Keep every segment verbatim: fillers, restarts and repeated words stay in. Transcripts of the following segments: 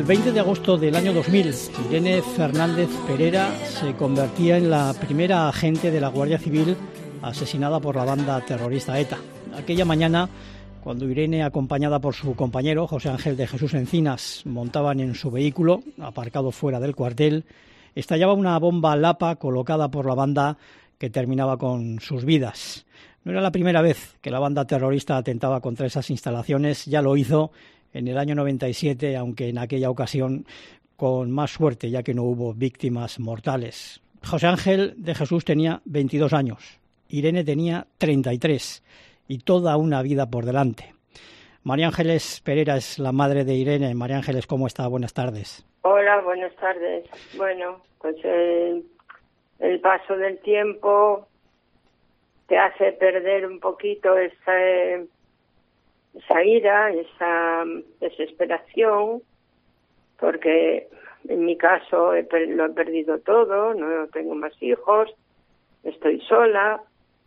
El veinte de agosto del año dos mil, Irene Fernández Perera se convertía en la primera agente de la Guardia Civil asesinada por la banda terrorista ETA. Aquella mañana, cuando Irene, acompañada por su compañero José Ángel de Jesús Encinas, montaban en su vehículo, aparcado fuera del cuartel, estallaba una bomba Lapa colocada por la banda que terminaba con sus vidas. No era la primera vez que la banda terrorista atentaba contra esas instalaciones, ya lo hizo en el año noventa y siete, aunque en aquella ocasión con más suerte, ya que no hubo víctimas mortales. José Ángel de Jesús tenía veintidós años, Irene tenía treinta y tres y toda una vida por delante. María Ángeles Perera es la madre de Irene. María Ángeles, ¿cómo está? Buenas tardes. Hola, buenas tardes. Bueno, pues el, el paso del tiempo te hace perder un poquito esa, esa ira, esa desesperación, porque en mi caso he, lo he perdido todo, no tengo más hijos, estoy sola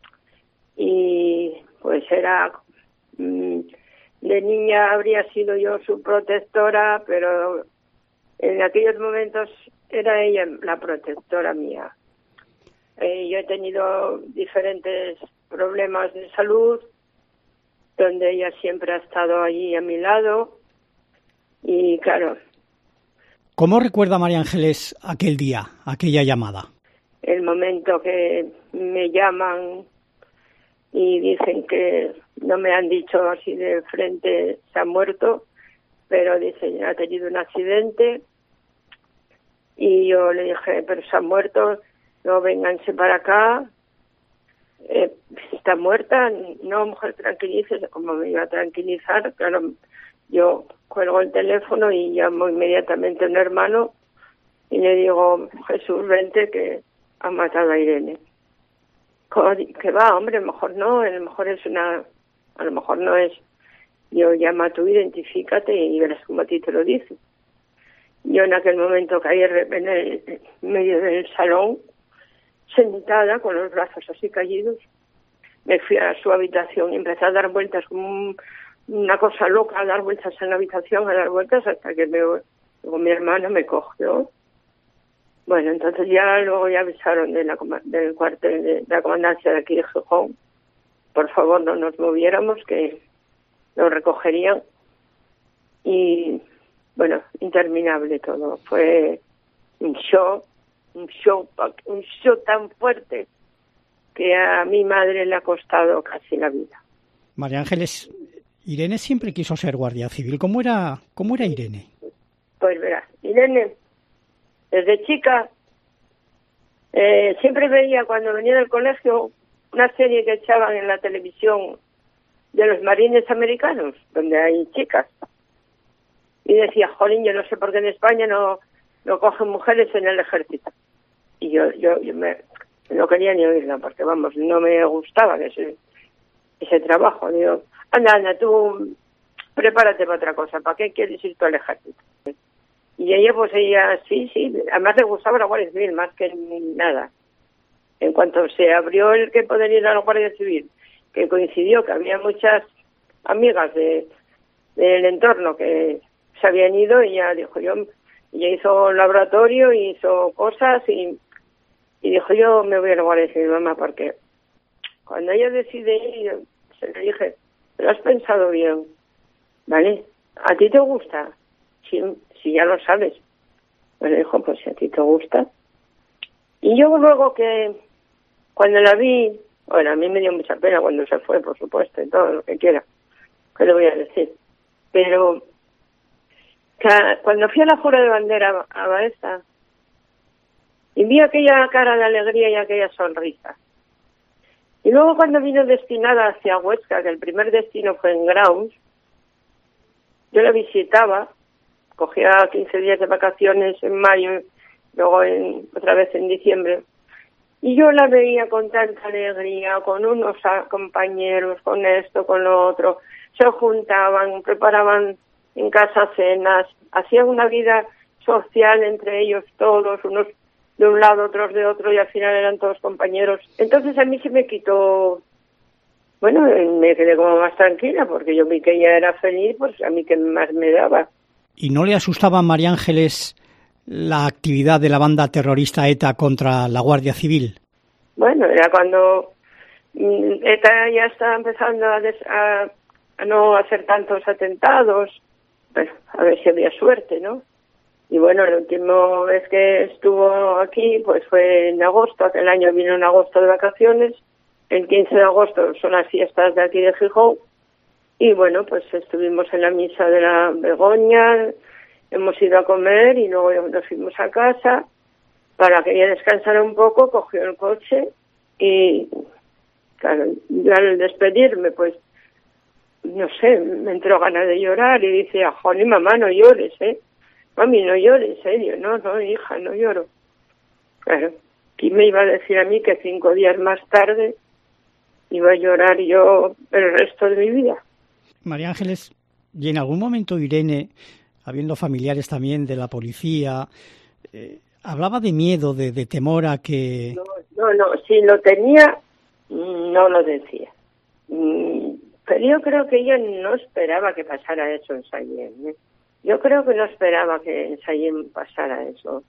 y pues era, de niña habría sido yo su protectora, pero en aquellos momentos era ella la protectora mía. Eh, yo he tenido diferentes problemas de salud, donde ella siempre ha estado allí a mi lado, y claro. ¿Cómo recuerda María Ángeles aquel día, aquella llamada? El momento que me llaman y dicen que no me han dicho así de frente se ha muerto, pero dicen ha tenido un accidente, y yo le dije, pero se ha muerto, no, vénganse para acá, eh, está muerta, no, mujer, tranquilícese. Como me iba a tranquilizar, claro, yo cuelgo el teléfono y llamo inmediatamente a un hermano y le digo, Jesús, vente que ha matado a Irene. Que va, hombre, a lo mejor no, a lo mejor es una, a lo mejor no es. Yo llama tú, identifícate y verás como a ti te lo dice. Yo en aquel momento caí en el medio del salón, sentada con los brazos así caídos. Me fui a su habitación y empecé a dar vueltas como un, una cosa loca, a dar vueltas en la habitación, a dar vueltas hasta que me, luego mi hermana me cogió. Bueno, entonces ya luego ya avisaron de la, del cuartel de, de la comandancia de aquí de Gijón. Por favor, no nos moviéramos, que lo recogerían. Y bueno, interminable todo. Fue un shock, un shock, un shock tan fuerte que a mi madre le ha costado casi la vida. María Ángeles, Irene siempre quiso ser guardia civil. ¿Cómo era, cómo era Irene? Pues verás, Irene, desde chica, eh, siempre veía cuando venía del colegio una serie que echaban en la televisión de los marines americanos, donde hay chicas. Y decía, jolín, yo no sé por qué en España no, no cogen mujeres en el ejército. Y yo, yo, yo me, no quería ni oírla, porque vamos, no me gustaba ese, ese trabajo. Digo, anda, anda, tú prepárate para otra cosa, ¿para qué quieres ir tú al ejército? Y ella, pues ella, sí, sí, además le gustaba la Guardia Civil, más que nada. En cuanto se abrió el que poder ir a la Guardia Civil, que coincidió que había muchas amigas de del entorno que se habían ido, y ella dijo, yo, ella hizo laboratorio, hizo cosas, y, y dijo, yo me voy a la Guardia Civil, mamá, porque cuando ella decide ir, se le dije, ¿lo has pensado bien? ¿Vale? ¿A ti te gusta? Si, si ya lo sabes. Pues le dijo, pues si a ti te gusta. Y yo luego que, cuando la vi, bueno, a mí me dio mucha pena cuando se fue, por supuesto, y todo lo que quiera, ¿qué le voy a decir? Pero cuando fui a la jura de bandera a Baeza y vi aquella cara de alegría y aquella sonrisa, y luego cuando vino destinada hacia Huesca, que el primer destino fue en Graus, yo la visitaba, cogía quince días de vacaciones en mayo, luego en, otra vez en diciembre, y yo la veía con tanta alegría, con unos compañeros, con esto, con lo otro, se juntaban, preparaban en casa cenas, hacían una vida social entre ellos todos, unos de un lado, otros de otro, y al final eran todos compañeros. Entonces a mí se me quitó, bueno, me quedé como más tranquila, porque yo vi que ella era feliz, pues a mí que más me daba. ¿Y no le asustaba a María Ángeles la actividad de la banda terrorista ETA contra la Guardia Civil? Bueno, era cuando ETA ya estaba empezando a, des, a, a no hacer tantos atentados, pues a ver si había suerte, ¿no? Y bueno, la última vez que estuvo aquí, pues fue en agosto, aquel año vino en agosto de vacaciones, el quince de agosto son las fiestas de aquí de Gijón, y bueno, pues estuvimos en la misa de la Begoña, hemos ido a comer y luego nos fuimos a casa. Para que ella descansara un poco, cogió el coche y, claro, ya al despedirme, pues, no sé, me entró ganas de llorar y dice, jolí, mamá, no llores, ¿eh? Mami, no llores, ¿eh? Yo, no, no, hija, no lloro. Claro, ¿quién me iba a decir a mí que cinco días más tarde iba a llorar yo el resto de mi vida? María Ángeles, y en algún momento Irene, habiendo familiares también de la policía, eh, hablaba de miedo, de, de temor a que... No, no, no, si lo tenía, no lo decía. Pero yo creo que ella no esperaba que pasara eso en Sallén, ¿eh? Yo creo que no esperaba que en Sallén pasara eso.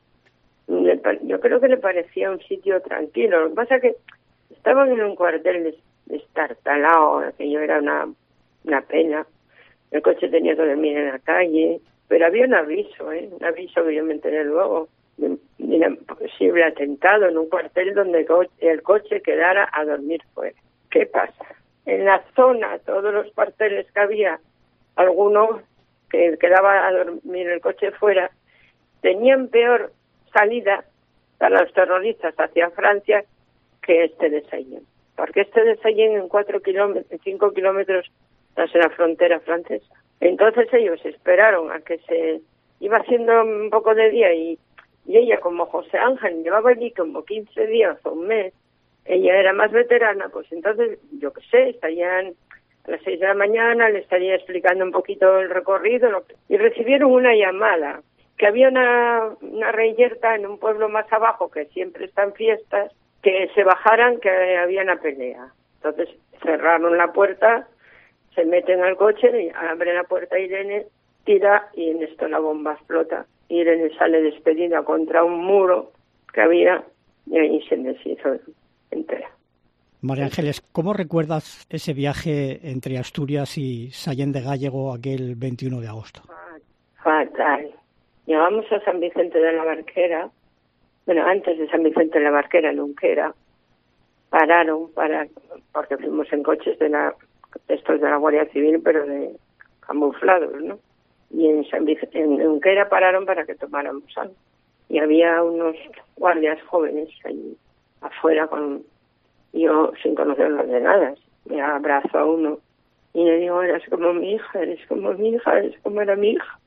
Yo creo que le parecía un sitio tranquilo. Lo que pasa es que estaban en un cuartel destartalado, aquello era una, una pena. El coche tenía que dormir en la calle, pero había un aviso, ¿eh? Un aviso que yo me enteré luego, de, de un posible atentado en un cuartel donde el coche quedara a dormir fuera. ¿Qué pasa? En la zona, todos los cuarteles que había, algunos que quedaba a dormir el coche fuera, tenían peor salida para los terroristas hacia Francia que este de Sallén. Porque este de Sallén en cuatro kilómetros, en cinco kilómetros tras la frontera francesa. Entonces ellos esperaron a que se iba haciendo un poco de día y, y ella, como José Ángel, llevaba allí como quince días o un mes, ella era más veterana, pues entonces, yo qué sé, estarían a las seis de la mañana, le estaría explicando un poquito el recorrido, lo, y recibieron una llamada, que había una, una reyerta en un pueblo más abajo, que siempre están fiestas, que se bajaran, que había una pelea. Entonces cerraron la puerta, se meten al coche, y abre la puerta Irene, tira y en esto la bomba explota. Irene sale despedida contra un muro que había y ahí se deshizo entera. María Ángeles, ¿cómo recuerdas ese viaje entre Asturias y Sallén de Gállego aquel veintiuno de agosto? Fatal. Llegamos a San Vicente de la Barquera, bueno, antes de San Vicente de la Barquera, en Unquera, pararon para, porque fuimos en coches de la, estos de la Guardia Civil, pero de camuflados, ¿no? Y en San Vicente, en Unquera pararon para que tomáramos algo. Y había unos guardias jóvenes ahí afuera con... Yo, sin conocerlos de nada, me abrazo a uno y le digo, eres como mi hija, eres como mi hija, eres como era mi hija.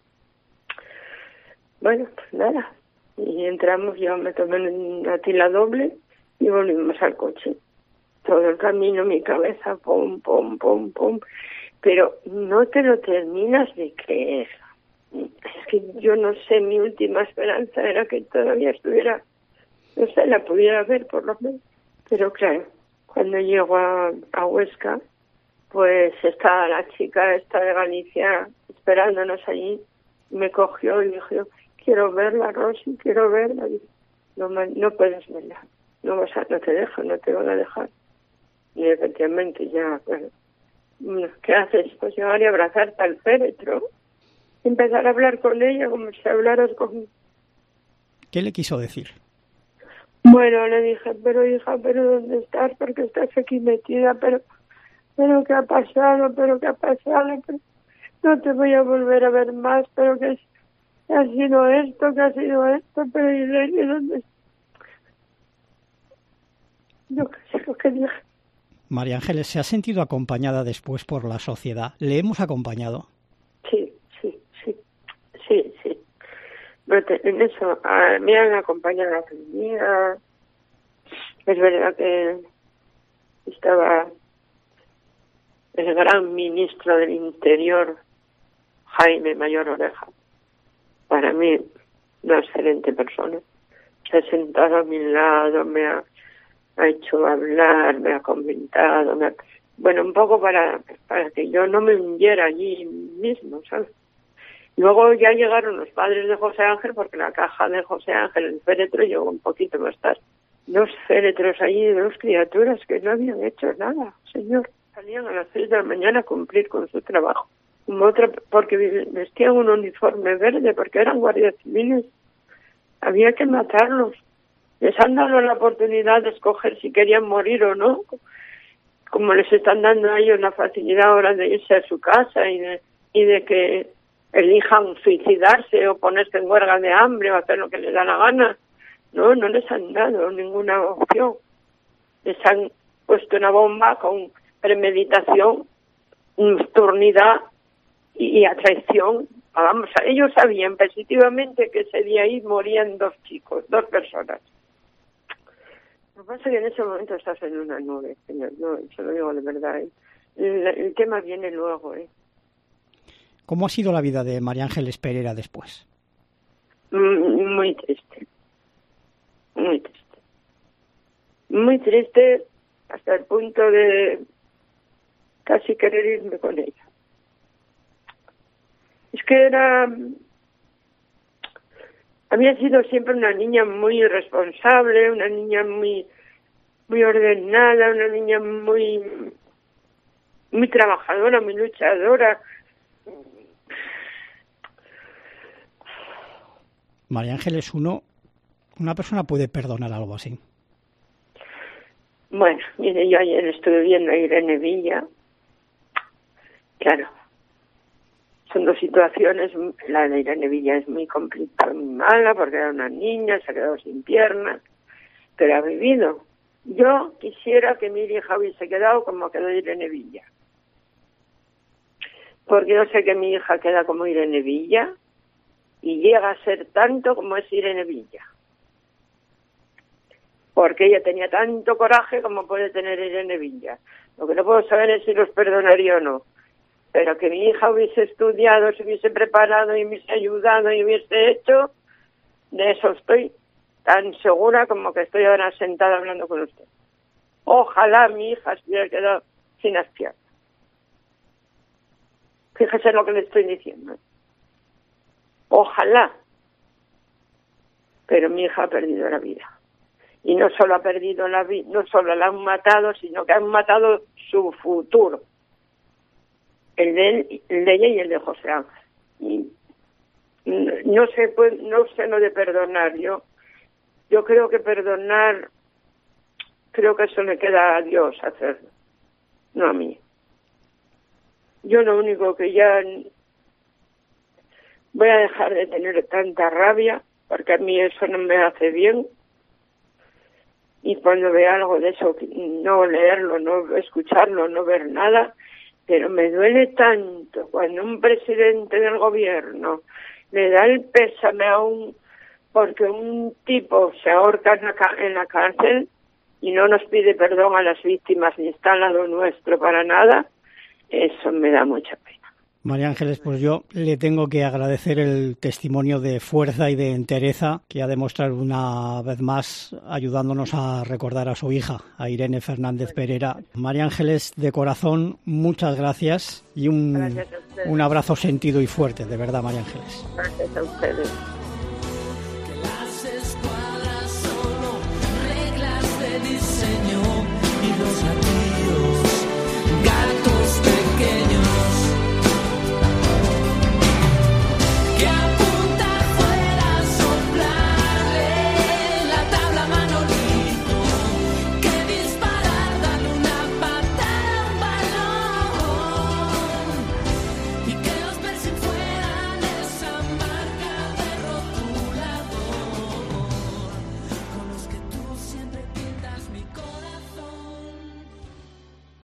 Bueno, pues nada. Y entramos, yo me tomé una tila doble y volvimos al coche. Todo el camino, mi cabeza, pum, pum, pum, pum. Pero no te lo terminas de creer. Es que yo no sé, mi última esperanza era que todavía estuviera, no sé, la pudiera ver por lo menos. Pero claro, cuando llego a, a Huesca, pues estaba la chica esta de Galicia esperándonos allí, me cogió y dijo, quiero verla, Rosy, quiero verla. Y no, no puedes verla, no, vas a, no te dejo, no te van a dejar. Y efectivamente ya, bueno, ¿qué haces? Pues llegar y abrazarte al féretro, empezar a hablar con ella como si hablaras con... ¿Qué le quiso decir? Bueno, le dije, pero hija, pero ¿dónde estás? Porque estás aquí metida, pero, pero ¿qué ha pasado? Pero ¿qué ha pasado? Pero no te voy a volver a ver más, pero que ha sido esto, que ha sido esto, pero Irene, ¿dónde estás? Yo qué sé lo que dije. María Ángeles, ¿se ha sentido acompañada después por la sociedad? ¿Le hemos acompañado? Sí, sí, sí, sí, sí. Pero te, en eso, a, me han acompañado a la familia. Es verdad que estaba el gran ministro del Interior, Jaime Mayor Oreja. Para mí, una excelente persona. Se ha sentado a mi lado, me ha, ha hecho hablar, me ha comentado. Me ha, bueno, un poco para, para que yo no me hundiera allí mismo, ¿sabes? Luego ya llegaron los padres de José Ángel, porque la caja de José Ángel, el féretro, llegó un poquito más tarde. Dos féretros allí, dos criaturas que no habían hecho nada, señor. Salían a las seis de la mañana a cumplir con su trabajo. Como otra, porque vestían un uniforme verde, porque eran guardias civiles. Había que matarlos. Les han dado la oportunidad de escoger si querían morir o no, como les están dando a ellos la facilidad ahora de irse a su casa y de, y de que elijan suicidarse o ponerse en huelga de hambre o hacer lo que les da la gana. No, no les han dado ninguna opción. Les han puesto una bomba con premeditación, nocturnidad y, y a traición. Vamos, ellos sabían positivamente que ese día ahí morían dos chicos, dos personas. Lo que pasa es que en ese momento estás en una nube, señor. No, se lo digo de verdad. ¿eh? El, el tema viene luego, ¿eh? ¿Cómo ha sido la vida de María Ángeles Perera después? Muy triste. Muy triste. Muy triste hasta el punto de casi querer irme con ella. Es que era... Había sido siempre una niña muy responsable, una niña muy muy ordenada, una niña muy muy trabajadora, muy luchadora. María Ángeles, uno, una persona puede perdonar algo así. Bueno, mire, yo ayer estuve viendo a Irene Villa. Claro, son dos situaciones. La de Irene Villa es muy complicada, muy mala, porque era una niña, se ha quedado sin piernas, pero ha vivido. Yo quisiera que mi hija hubiese quedado como quedó Irene Villa. Porque yo sé que mi hija queda como Irene Villa y llega a ser tanto como es Irene Villa. Porque ella tenía tanto coraje como puede tener Irene Villa. Lo que no puedo saber es si los perdonaría o no. Pero que mi hija hubiese estudiado, se hubiese preparado y me hubiese ayudado y hubiese hecho, de eso estoy tan segura como que estoy ahora sentada hablando con usted. Ojalá mi hija se hubiera quedado sin las piernas. Fíjese lo que le estoy diciendo. Ojalá. Pero mi hija ha perdido la vida. Y no solo ha perdido la vida, no solo la han matado, sino que han matado su futuro. El de, él, el de ella y el de José Ángel. Y no sé, pues, no sé lo de perdonar. Yo, yo creo que perdonar, creo que eso le queda a Dios hacerlo, no a mí. Yo lo único que ya voy a dejar de tener tanta rabia, porque a mí eso no me hace bien. Y cuando veo algo de eso, no leerlo, no escucharlo, no ver nada, pero me duele tanto cuando un presidente del gobierno le da el pésame a un... porque un tipo se ahorca en la, en la cárcel y no nos pide perdón a las víctimas ni está al lado nuestro para nada, eso me da mucha pena. María Ángeles, pues yo le tengo que agradecer el testimonio de fuerza y de entereza que ha demostrado una vez más ayudándonos a recordar a su hija, a Irene Fernández Perera. María Ángeles, de corazón, muchas gracias y un, gracias a un abrazo sentido y fuerte, de verdad, María Ángeles. Gracias a ustedes.